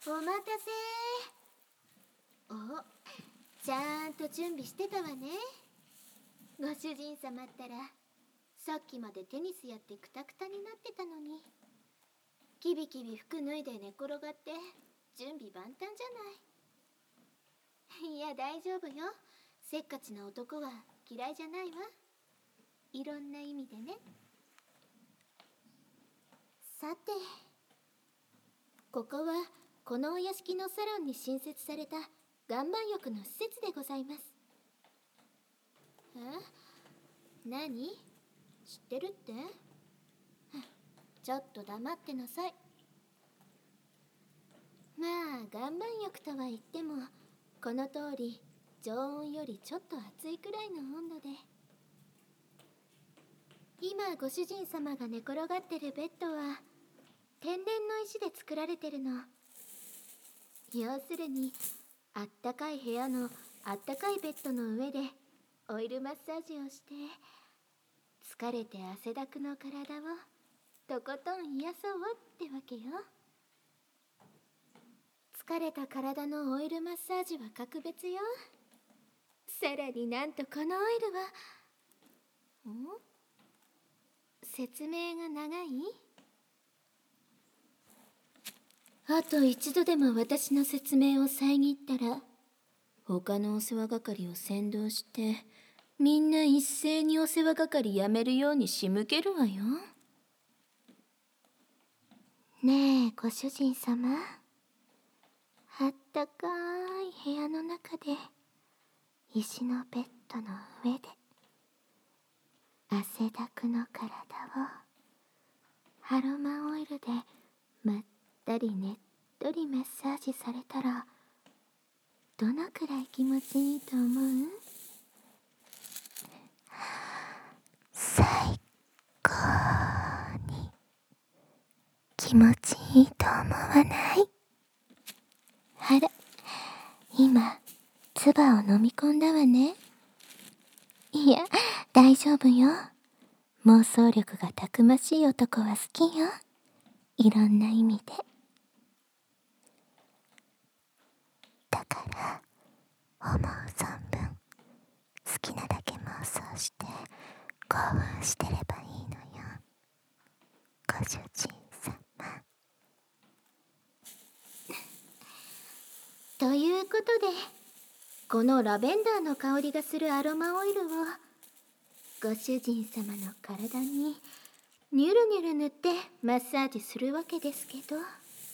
お待たせ。お、ちゃんと準備してたわね。ご主人様ったらさっきまでテニスやってクタクタになってたのに、キビキビ服脱いで寝転がって準備万端じゃない。いや大丈夫よ、せっかちな男は嫌いじゃないわ。いろんな意味でね。さて、ここはこのお屋敷のサロンに新設された岩盤浴の施設でございます。何？知ってるって？ちょっと黙ってなさい。まあ岩盤浴とは言ってもこの通り常温よりちょっと熱いくらいの温度で、今ご主人様が寝転がってるベッドは天然の石で作られてるの。要するにあったかい部屋のあったかいベッドの上でオイルマッサージをして、疲れて汗だくの体をとことん癒そうってわけよ。疲れた体のオイルマッサージは格別よ。さらになんとこのオイルは説明が長い？あと一度でも私の説明を遮ったら他のお世話係を先導してみんな一斉にお世話係やめるように仕向けるわよ。ねえご主人様、あったかい部屋の中で石のベッドの上で汗だくの体をアロマオイルでまったりねっとりマッサージされたらどのくらい気持ちいいと思う？最高に気持ちいいと思わない？あら、今唾を飲み込んだわね。いや、大丈夫よ。妄想力がたくましい男は好きよ。いろんな意味で。だから思う存分好きなだけ妄想して興奮してればいいのよ、ご主人様。ということで、このラベンダーの香りがするアロマオイルをご主人様の体にニュルニュル塗ってマッサージするわけですけど、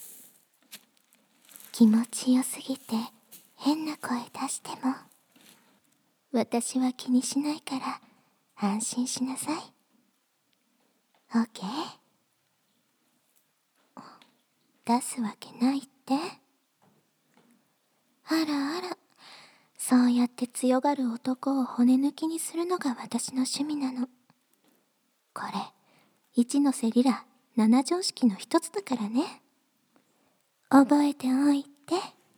気持ちよすぎて変な声出しても私は気にしないから安心しなさい。 OK？ 出すわけないって。あらあら、そうやって強がる男を骨抜きにするのが私の趣味なの。これ一ノ瀬リラ7常識の一つだからね。覚えておいて。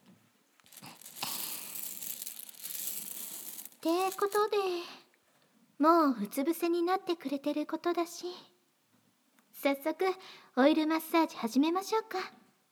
ってことで、もううつ伏せになってくれてることだし、早速オイルマッサージ始めましょうか。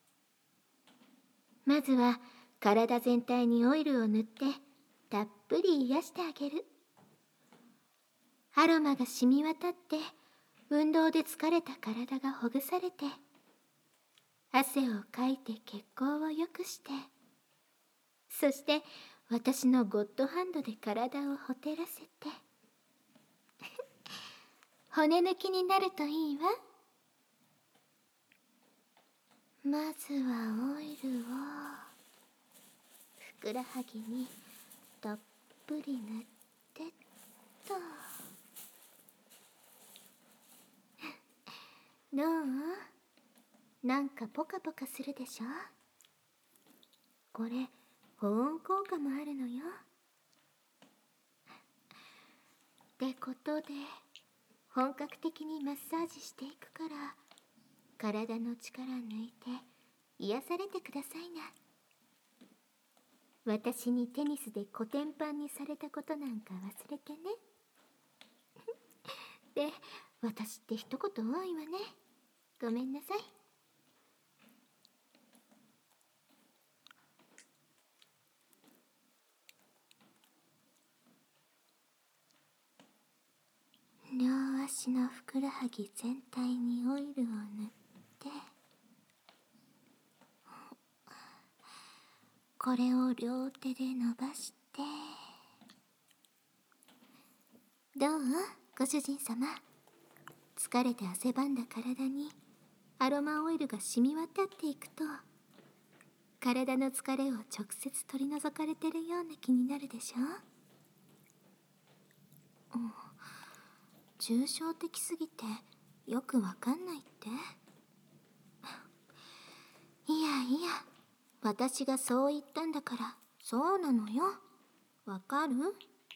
まずは体全体にオイルを塗ってたっぷり癒してあげる。アロマが染み渡って運動で疲れた体がほぐされて、汗をかいて血行を良くして、そして私のゴッドハンドで体をほてらせて骨抜きになるといいわ。まずはオイルをふくらはぎにたっぷり塗ってっと。どう？なんかポカポカするでしょ？これ保温効果もあるのよ。ってことで本格的にマッサージしていくから体の力抜いて癒されてくださいな。私にテニスでコテンパンにされたことなんか忘れてね。で、私って一言多いわね。ごめんなさい。 両足のふくらはぎ全体にオイルを塗って、これを両手で伸ばして、どうご主人様。疲れて汗ばんだ体にアロマオイルが染み渡っていくと、体の疲れを直接取り除かれてるような気になるでしょ。抽象的すぎてよくわかんないって。いやいや、私がそう言ったんだからそうなのよ。わかる？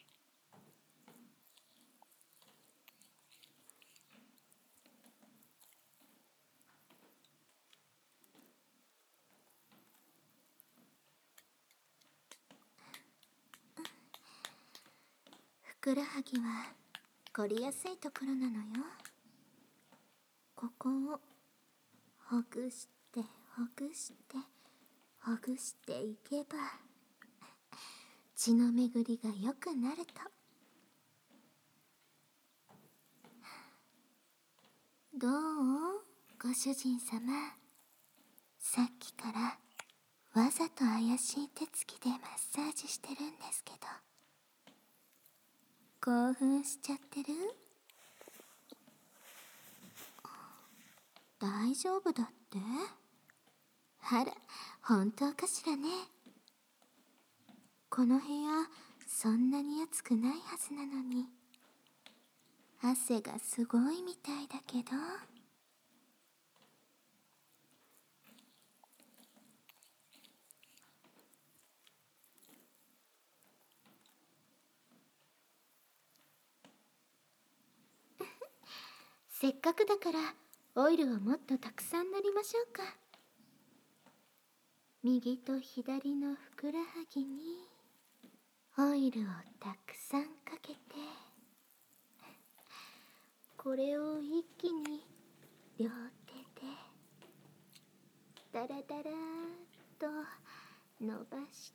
ふくらはぎは凝りやすいところなのよ。ここをほぐしてほぐしてほぐしていけば、血の巡りが良くなると。どうご主人様。さっきからわざと怪しい手つきでマッサージしてるんですけど、興奮しちゃってる？大丈夫だって？あら、本当かしらね。この部屋そんなに暑くないはずなのに、汗がすごいみたいだけど。せっかくだからオイルをもっとたくさん塗りましょうか。右と左のふくらはぎにオイルをたくさんかけて、これを一気に両手でダラダラーっと伸ばして、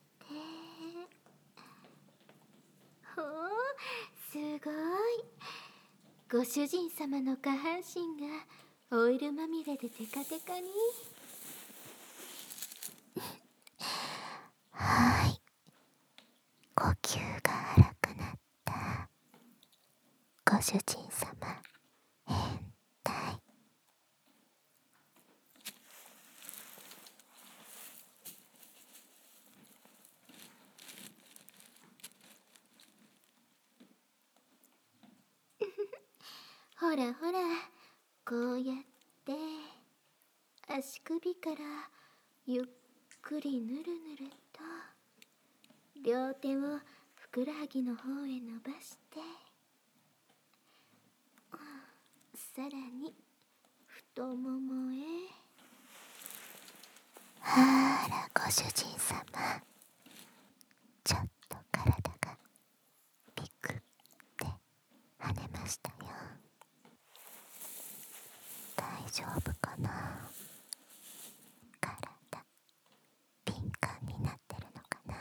ほう、すごい。ご主人様の下半身がオイルまみれでテカテカに。はい、呼吸が荒くなった。ご主人様、変態。ほらほら、こうやって足首からゆっくりぬるぬると両手をふくらはぎの方へ伸ばして、さらに太ももへ。あらご主人様、ちょっと体がピクって跳ねましたよ。大丈夫かな。体敏感になってるのかな。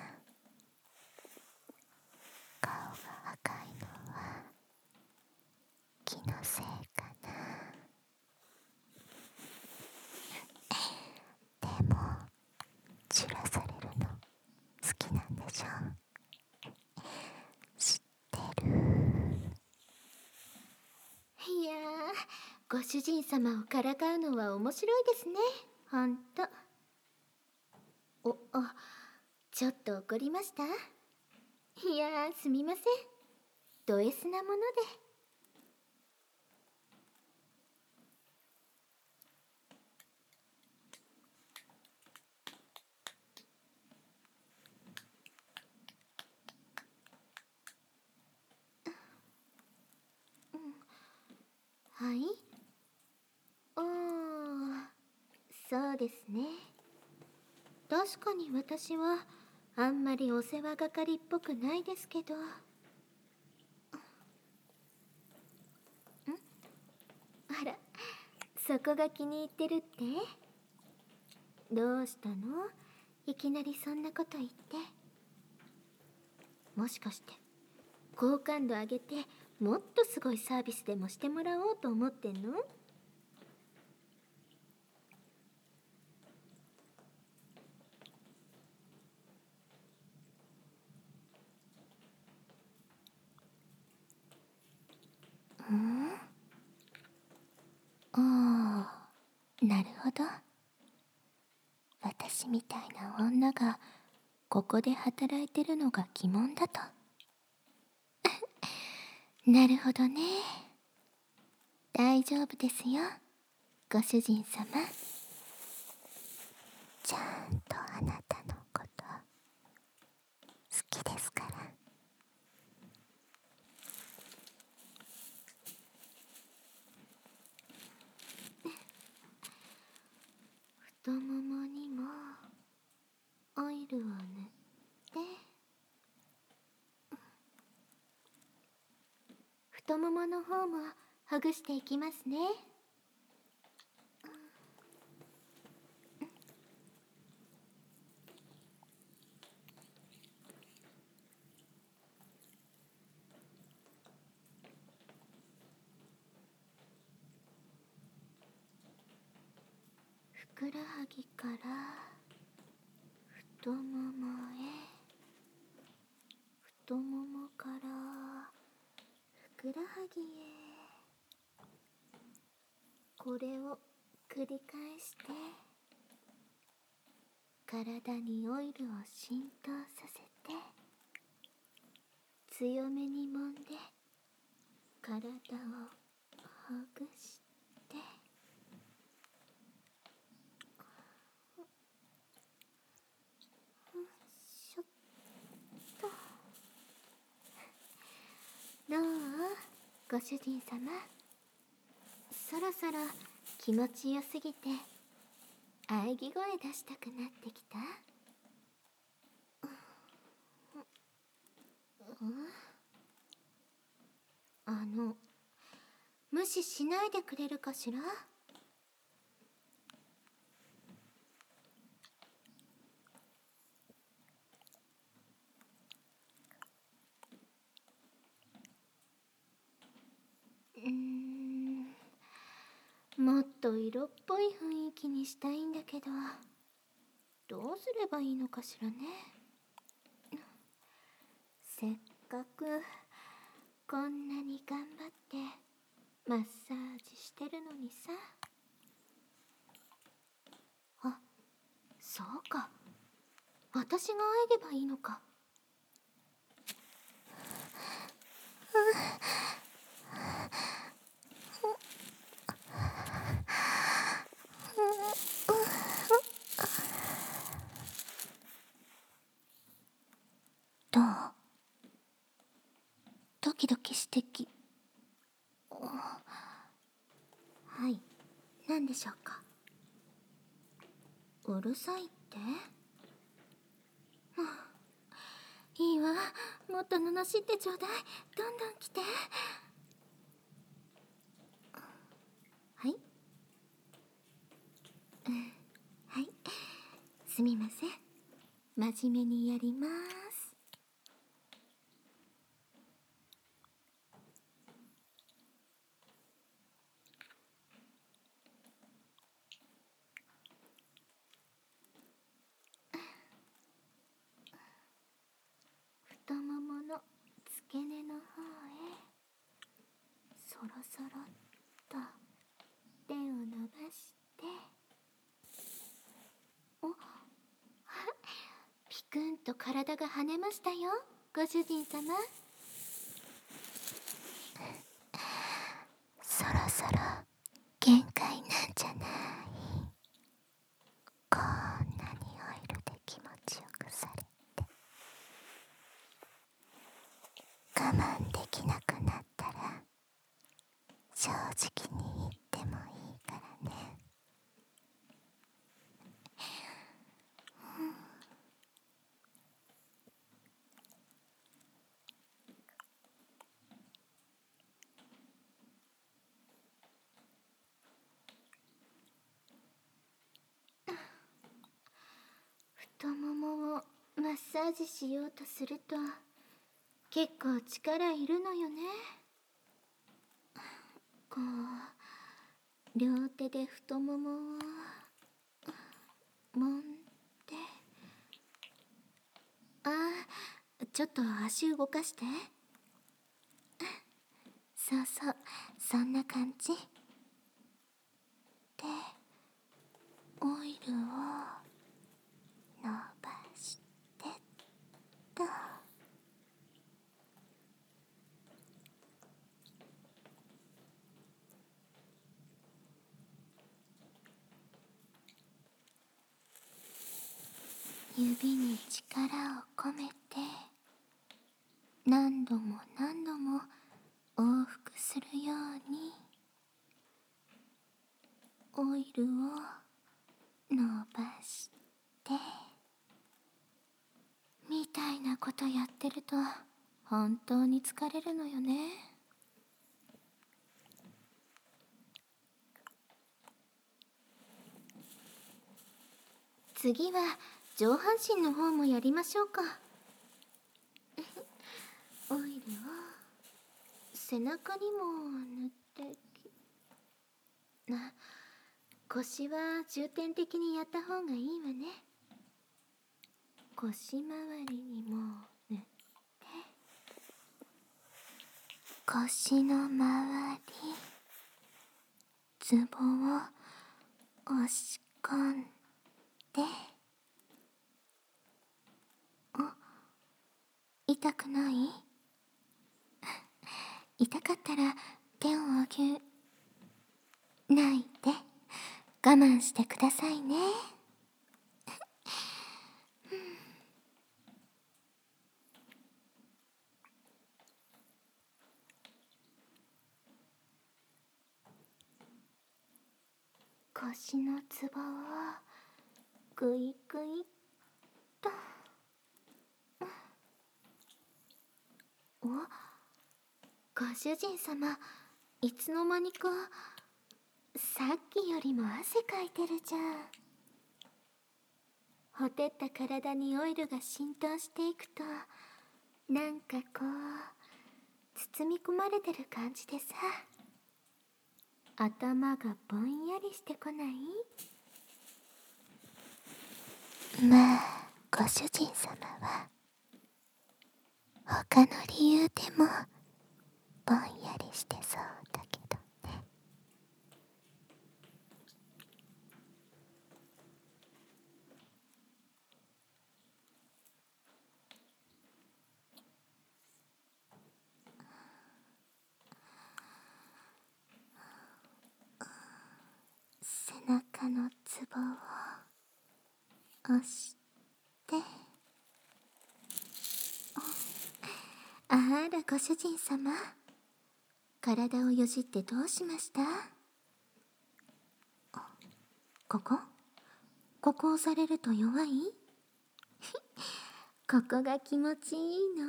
顔が赤いのは気のせいかな。でも散らされるの好きなんでしょ。知ってる。いやー、ご主人様をからかうのは面白いですね、ほんと。ちょっと怒りました？いやー、すみません。ド S なもので。はい。そうですね。確かに私はあんまりお世話係っぽくないですけど。あら、そこが気に入ってるって？どうしたの？いきなりそんなこと言って。もしかして好感度上げてもっとすごいサービスでもしてもらおうと思ってんの？ああ、なるほど。私みたいな女がここで働いてるのが疑問だと。なるほどね。大丈夫ですよ、ご主人様。ちゃんとあなたのこと好きですから。太ももにもオイルを塗って、太ももの方もほぐしていきますね。ふくらはぎから太ももへ、太ももからふくらはぎへ。これを繰り返して体にオイルを浸透させて、強めに揉んで体をほぐして、しょっと。どう、ご主人様。そろそろ気持ちよすぎて喘ぎ声出したくなってきた？無視しないでくれるかしら？もっと色っぽい雰囲気にしたいんだけど、どうすればいいのかしらね。せっかくこんなに頑張ってマッサージしてるのにさ。あ、そうか、私があげばいいのか。どう？ドキドキしてき。はい、何でしょうか。うるさいって？いいわ、もっと罵ってちょうだい。どんどん来て。はい、はい、すみません、真面目にやります。太ももの付け根の方へそろそろっと手を伸ばして、おっ、ピクンと体が跳ねましたよ、ご主人様。そろそろ限界なんじゃない？こんなにオイルで気持ちよくされて、我慢できなくなったら正直に言ってもいいからね。太ももをマッサージしようとすると結構力いるのよね。 こう両手で太ももを揉んで、ちょっと足動かして。そうそう、そんな感じで、オイルを伸ばしてっと。指に力を込めて何度も何度も往復するようにオイルを伸ばしてみたいなことやってると本当に疲れるのよね。次は上半身の方もやりましょうか。オイルを背中にも塗って腰は重点的にやった方がいいわね。腰周りにも塗って、腰の周り、ツボを押し込んで。痛くない？痛かったら手をあげないで我慢してくださいね。腰のツボをグイグイっと。ご主人様、いつの間にかさっきよりも汗かいてるじゃん。ほてった体にオイルが浸透していくと、なんかこう包み込まれてる感じでさ、頭がぼんやりしてこない？まあ、ご主人様は他の理由でもぼんやりしてそうだけどね。背中のツボを押して。あら、ご主人様、体をよじってどうしました？ここ押されると弱い？ここが気持ちいいの？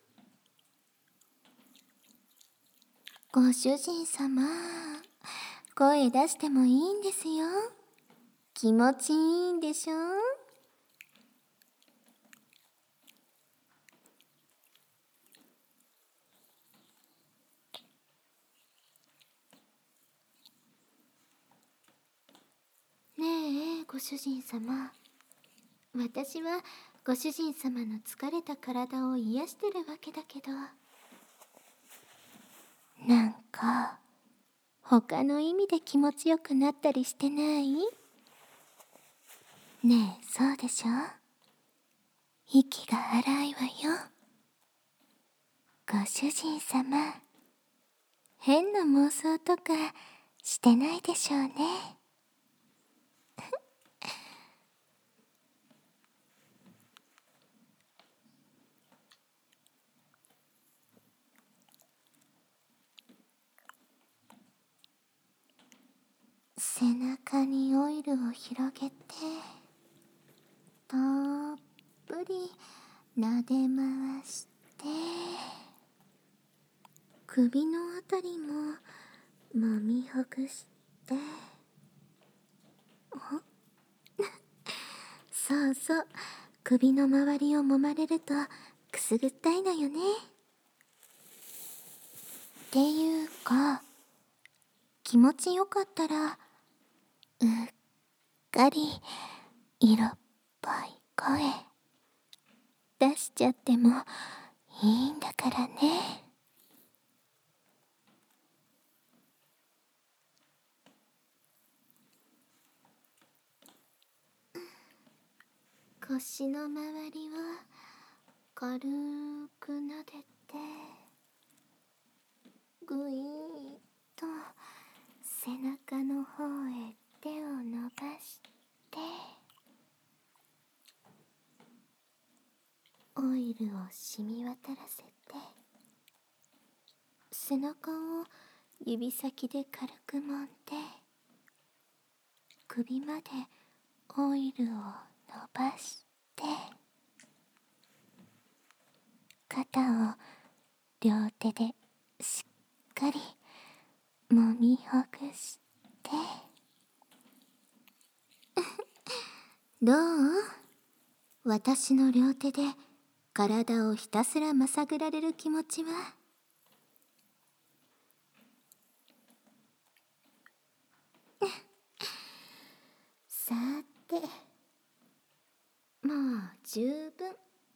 ご主人様、声出してもいいんですよ。気持ちいいんでしょ？ねえ、ご主人様。私はご主人様の疲れた体を癒してるわけだけど、なんか他の意味で気持ちよくなったりしてない？ねえ、そうでしょ？息が荒いわよ。ご主人様、変な妄想とかしてないでしょうね。背中にオイルを広げて、たっぷり撫で回して、首のあたりも揉みほぐして。そうそう、首の周りを揉まれるとくすぐったいのよね。っていうか、 気持ちよかったらうっかり色っぽい声出しちゃってもいいんだからね。腰の周りを軽く撫でて、ぐいーっと背中の方へ手を伸ばして、オイルを染み渡らせて、背中を指先で軽く揉んで、首までオイルを伸ばして、肩を両手でしっかり揉みほぐして。どう？私の両手で体をひたすらまさぐられる気持ちは。さて、もう十分。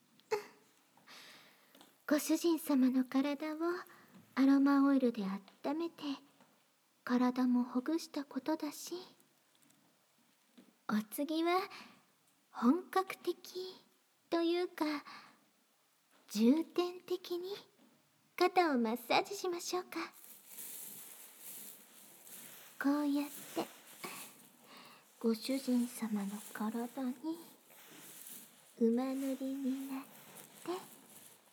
ご主人様の体をアロマオイルで温めて体もほぐしたことだし、お次は本格的というか重点的に肩をマッサージしましょうか。こうやってご主人様の体に馬乗りになって、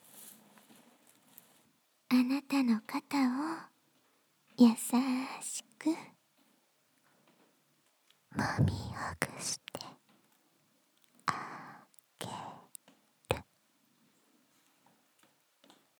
あなたの肩を優し